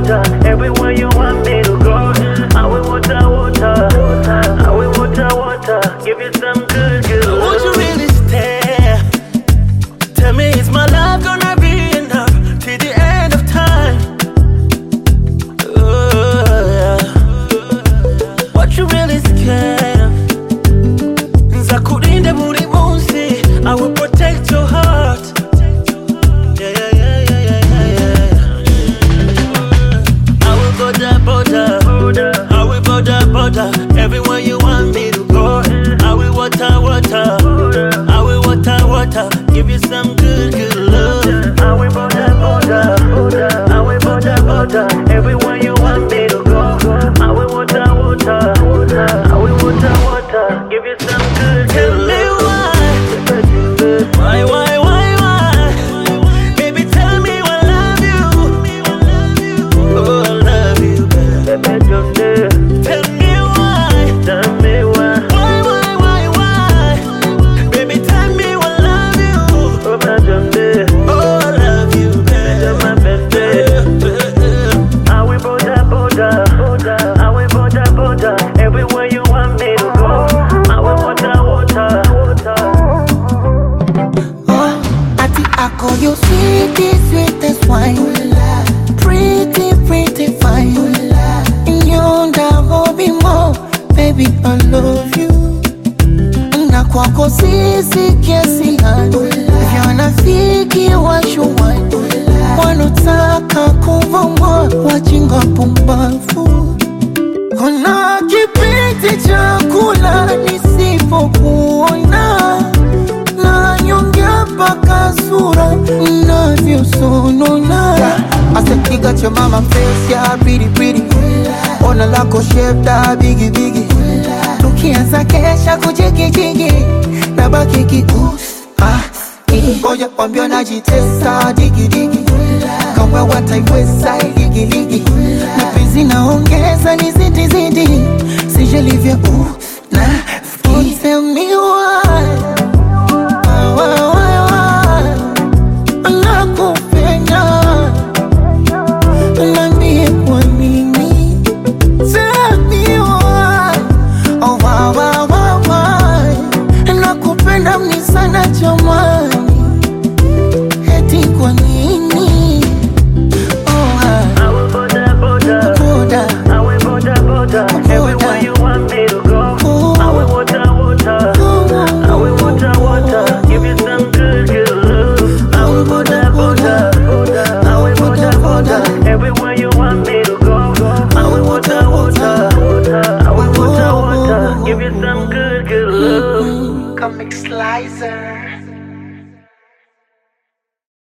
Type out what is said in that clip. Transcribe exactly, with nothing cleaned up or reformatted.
water. Everywhere you want me to go. I will water, water. I will water, water. Give you some good, good love. Won't you really stay? Tell me, is my love gonna be enough till the end of time? Oh, yeah. What you really scared of? Nzakurinda buri munsi. I will protect your heart. Yeah, yeah, yeah, yeah, yeah, yeah, yeah. I will border, border. I will border, border. Everywhere you want me to go. I will water, water. I will water, water. Give you some good, good love. I will border, border. I will border, border. Everywhere you want me to go. I will water, water. I will water, water. Give you some good, Tell good me love. why. Why, why, why, why? Baby, tell me I love you. Oh, I love you, baby. Tell me why. Tell me why. Why, why, why, why? Baby, tell me I love you. Oh, my baby. Oh, I love you, baby. My baby. I will border, border. I will border, border. Everywhere you want me to go. I will water, water. Oh, ati ako you sweetie, sweetest wine. Pretty, pretty fine. Yonda hobi mo, baby I love you. Na kwako sisi kiasi gani? Yanafiki washuwani. Wanotaka kuvuma wajinga pumbafu. Kuna kipindi cha kula nisipokuona, na nyongea mpaka sura inavyosonona. I said, you got your mama face, yeah, pretty, pretty. Ona lako shape, da, biggie, biggie. Tukianza kesha kujiki, jiki. Nabaki kius, ah, i. Oja kwambia najitesa, digi, digi. Kamwe wataiweza, ligi, ligi. Mapenzi naongeza ni zidi, zidi. Sijalivya, uh, na, ski. Oh, tell me why. Why, why, why, why? Nakupenda. Niambie kwa nini. Tell me why. Oh, why, why, why, why? Nakupenda mni sana jamani. Eti kwa nini? Oh, I will border, border. border. I will border, border. Everywhere you want me to go. I will water, water. I will water, water. Give you some good, good love. I will border, border. I will border, border. Everywhere you want me to go. I will water, water. I will water, water. Give you some good, good love. Comic Slicer.